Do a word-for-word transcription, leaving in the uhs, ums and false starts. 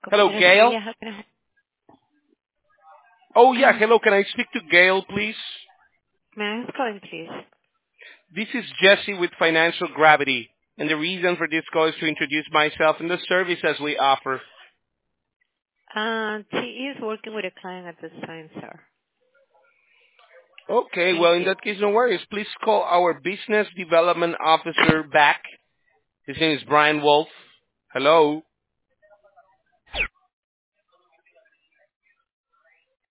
Hello, Compañeros de Gail? ella, how can I help? Oh, yeah. Hello. Can I speak to Gail, please? May I ask calling, please? This is Jesse with Financial Gravity, and the reason for this call is to introduce myself and the services we offer. Uh, she is working with a client at this time, sir. Okay. Thank Well, in you. that case, no worries. Please call our Business Development Officer back. His name is Brian Wolf. Hello?